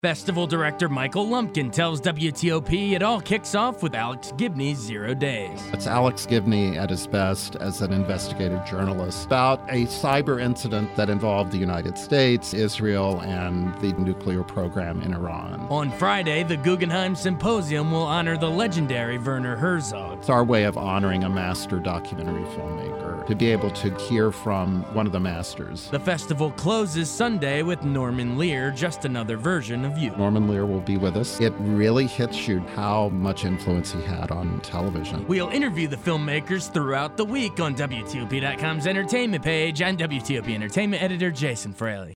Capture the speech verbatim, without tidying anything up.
Festival director Michael Lumpkin tells W T O P it all kicks off with Alex Gibney's Zero Days. It's Alex Gibney at his best as an investigative journalist about a cyber incident that involved the United States, Israel, and the nuclear program in Iran. On Friday, the Guggenheim Symposium will honor the legendary Werner Herzog. It's our way of honoring a master documentary filmmaker, to be able to hear from one of the masters. The festival closes Sunday with Norman Lear, Just Another Version of You. Norman Lear will be with us. It really hits you how much influence he had on television. We'll interview the filmmakers throughout the week on W T O P dot com's entertainment page. I'm W T O P Entertainment editor Jason Fraley.